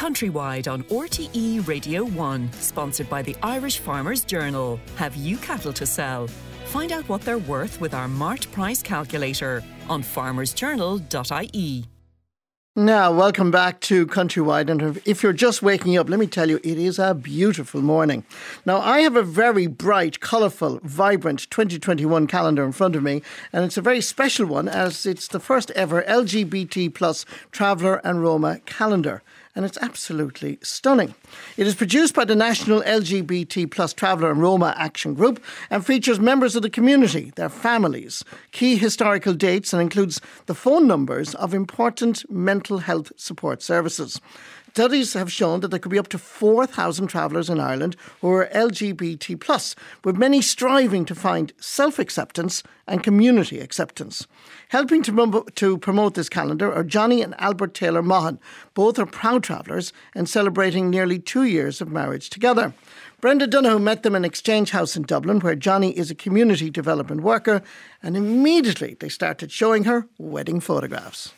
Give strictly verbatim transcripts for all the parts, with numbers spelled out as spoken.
Countrywide on R T E Radio one, sponsored by the Irish Farmers Journal. Have you cattle to sell? Find out what they're worth with our Mart Price Calculator on farmers journal dot I E. Now, welcome back to Countrywide. And if you're just waking up, let me tell you, it is a beautiful morning. Now, I have a very bright, colourful, vibrant twenty twenty-one calendar in front of me. And it's a very special one, as it's the first ever L G B T plus Traveller and Roma calendar. And it's absolutely stunning. It is produced by the National L G B T plus Traveller and Roma Action Group and features members of the community, their families, key historical dates, and includes the phone numbers of important mental health support services. Studies have shown that there could be up to four thousand travellers in Ireland who are L G B T plus, with many striving to find self-acceptance and community acceptance. Helping to, mum- to promote this calendar are Johnny and Albert Taylor Maughan. Both are proud travellers and celebrating nearly two years of marriage together. Brenda Donoghue met them in Exchange House in Dublin, where Johnny is a community development worker, and immediately they started showing her wedding photographs.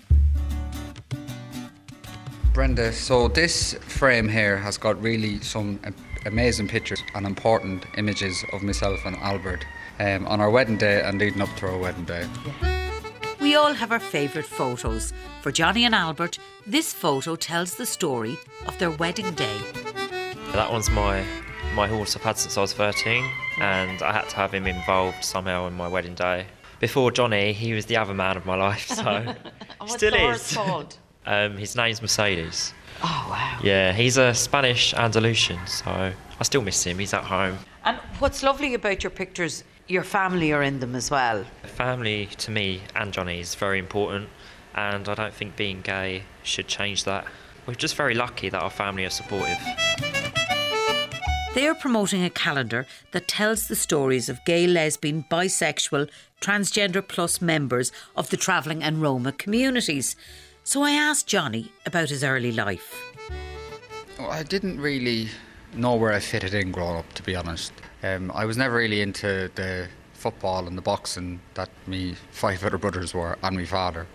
Brenda, so this frame here has got really some amazing pictures and important images of myself and Albert um, on our wedding day and leading up to our wedding day. We all have our favourite photos. For Johnny and Albert, this photo tells the story of their wedding day. That one's my my horse I've had since I was thirteen, and I had to have him involved somehow in my wedding day. Before Johnny, he was the other man of my life, so still the is. horse called? Um, his name's Mercedes. Oh, wow. Yeah, he's a Spanish Andalusian, so I still miss him. He's at home. And what's lovely about your pictures, your family are in them as well. Family, to me and Johnny, is very important, and I don't think being gay should change that. We're just very lucky that our family are supportive. They are promoting a calendar that tells the stories of gay, lesbian, bisexual, transgender plus members of the travelling and Roma communities. So I asked Johnny about his early life. Well, I didn't really know where I fitted in growing up, to be honest. Um, I was never really into the football and the boxing that me five other brothers were and my father.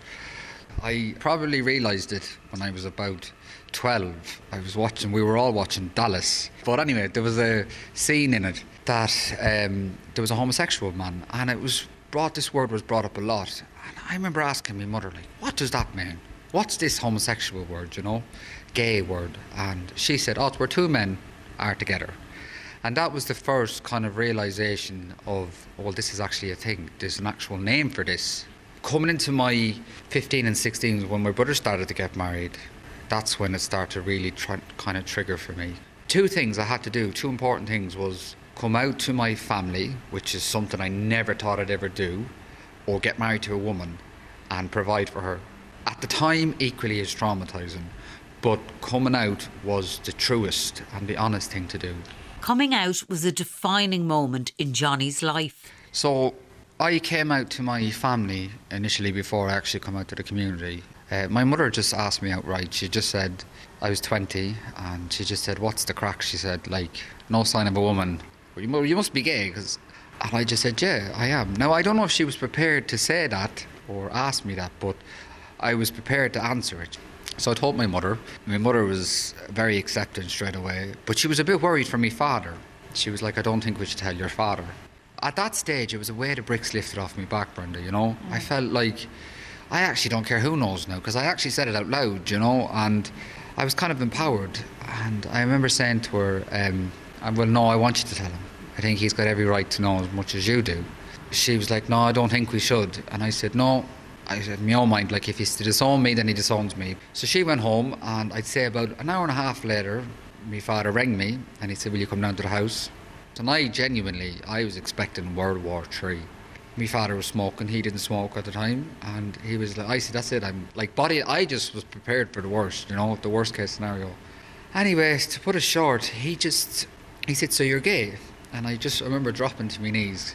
I probably realised it when I was about twelve. I was watching, we were all watching Dallas. But anyway, there was a scene in it that um, there was a homosexual man, and it was brought, this word was brought up a lot. And I remember asking my mother, like, what does that mean? What's this homosexual word, you know, gay word? And she said, oh, it's where two men are together. And that was the first kind of realisation of, well, this is actually a thing. There's an actual name for this. Coming into my fifteen and sixteen, when my brother started to get married, that's when it started to really try, kind of trigger for me. Two things I had to do, two important things, was come out to my family, which is something I never thought I'd ever do, or get married to a woman and provide for her. At the time, equally as traumatising, but coming out was the truest and the honest thing to do. Coming out was a defining moment in Johnny's life. So I came out to my family initially before I actually come out to the community. Uh, my mother just asked me outright. She just said, I was twenty, and she just said, what's the crack? She said, like, no sign of a woman. Well, you must be gay, because... And I just said, yeah, I am. Now, I don't know if she was prepared to say that or ask me that, but I was prepared to answer it. So I told my mother. My mother was very accepting straight away, but she was a bit worried for my father. She was like, I don't think we should tell your father. At that stage, it was a way the bricks lifted off my back, Brenda, you know? Mm. I felt like, I actually don't care who knows now, because I actually said it out loud, you know, and I was kind of empowered. And I remember saying to her, um, well, no, I want you to tell him. I think he's got every right to know as much as you do. She was like, no, I don't think we should. And I said, no. I said, in my own mind, like, if he's to disown me, then he disowns me. So she went home, and I'd say about an hour and a half later, my father rang me, and he said, will you come down to the house? And I genuinely, I was expecting World War Three. My father was smoking, he didn't smoke at the time, and he was like, I said, that's it, I'm like, body, I just was prepared for the worst, you know, the worst case scenario. Anyways, to put it short, he just, he said, so you're gay? And I just I remember dropping to my knees.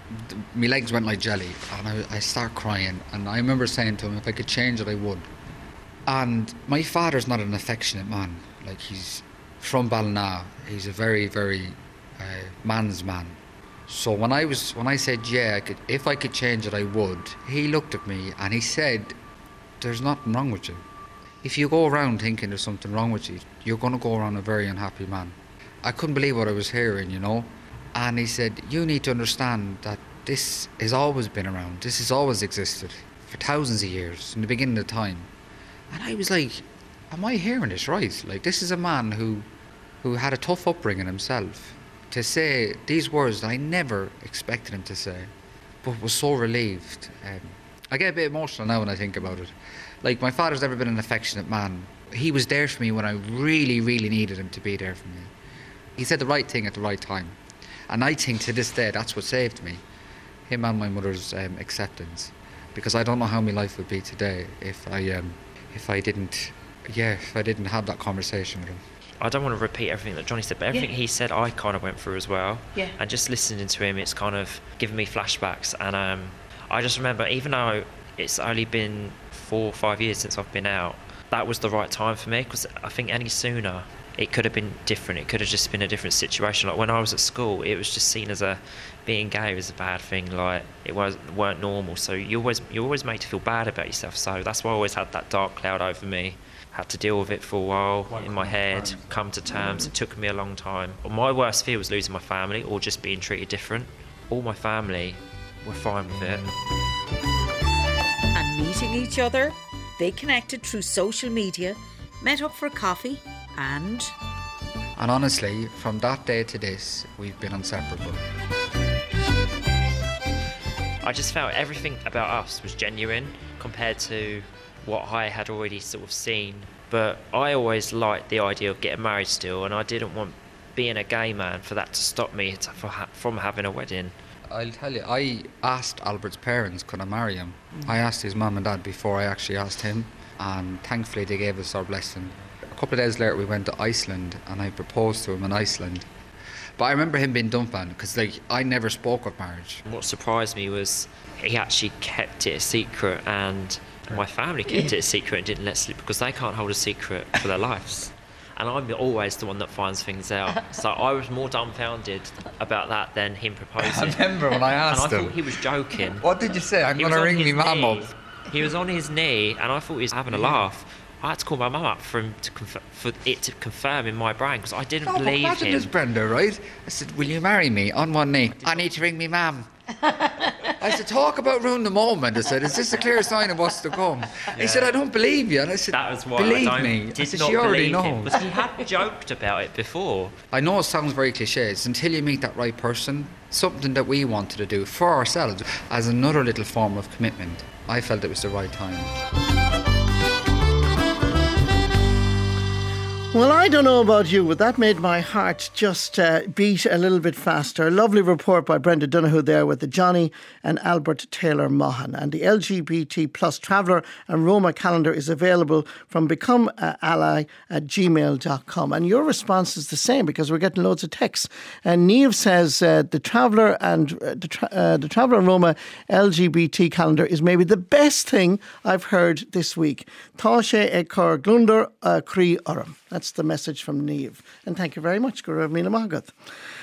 My legs went like jelly, and I, I started crying, and I remember saying to him, if I could change it, I would. And my father's not an affectionate man. Like, he's from Ballina, he's a very, very uh, man's man. So when I was when I said, yeah, I could, if I could change it, I would, he looked at me and he said, there's nothing wrong with you. if you go around thinking there's something wrong with you, you're going to go around a very unhappy man. I couldn't believe what I was hearing, you know. And he said, you need to understand that this has always been around. This has always existed for thousands of years, in the beginning of time. And I was like, am I hearing this right? Like, this is a man who, who had a tough upbringing himself. To say these words that I never expected him to say, but was so relieved. Um, I get a bit emotional now when I think about it. Like, my father's never been an affectionate man. He was there for me when I really, really needed him to be there for me. He said the right thing at the right time. And I think to this day, that's what saved me. Him and my mother's um, acceptance. Because I don't know how my life would be today if I, um, if I didn't, yeah, if I didn't have that conversation with him. I don't want to repeat everything that Johnny said, but everything yeah. he said I kind of went through as well. Yeah. And just listening to him, it's kind of given me flashbacks. And um, I just remember, even though it's only been four or five years since I've been out, that was the right time for me, because I think any sooner it could have been different. It could have just been a different situation. Like when I was at school, it was just seen as a being gay was a bad thing. Like it was weren't normal. So you always you always made to feel bad about yourself. So that's why I always had that dark cloud over me. Had to deal with it for a while in my head, come to terms. It took me a long time. My worst fear was losing my family or just being treated different. All my family were fine with it. And meeting each other, they connected through social media, met up for coffee, and... And honestly, from that day to this, we've been inseparable. I just felt everything about us was genuine compared to what I had already sort of seen. But I always liked the idea of getting married still, and I didn't want being a gay man for that to stop me to, for ha- from having a wedding. I'll tell you, I asked Albert's parents, could I marry him? Mm. I asked his mum and dad before I actually asked him, and thankfully they gave us our blessing. A couple of days later we went to Iceland and I proposed to him in Iceland. But I remember him being dumbfounded because like I never spoke of marriage. What surprised me was he actually kept it a secret, and my family kept it a secret and didn't let slip because they can't hold a secret for their lives. And I'm always the one that finds things out. So I was more dumbfounded about that than him proposing. I remember when I asked and I him. thought he was joking. What did you say? I'm He going to was on ring me his mum knee. up. He was on his knee, and I thought he was having a laugh. I had to call my mum up for him to conf- for it to confirm in my brain because I didn't No, but believe imagine him. this, Brenda, right? I said, will you marry me? On one knee. I need to ring me mum. I said, talk about ruin the moment. I said, is this a clear sign of what's to come? Yeah. He said, I don't believe you. And I said, that was why believe I don't, me. did I said, not she already believe knows. him, because he had joked about it before. I know it sounds very cliche. It's until you meet that right person, something that we wanted to do for ourselves as another little form of commitment. I felt it was the right time. Well, I don't know about you, but that made my heart just uh, beat a little bit faster. A lovely report by Brenda Donoghue there with the Johnny and Albert Taylor Maughan. And the L G B T plus Traveller and Roma calendar is available from become ally at gmail dot com. And your response is the same because we're getting loads of texts. And Niamh says uh, the Traveller and uh, the, tra- uh, the Traveller and Roma L G B T calendar is maybe the best thing I've heard this week. Tá sé ag cur glundar a crí orm. That's the message from Niamh. And thank you very much, Guru Mina Magat.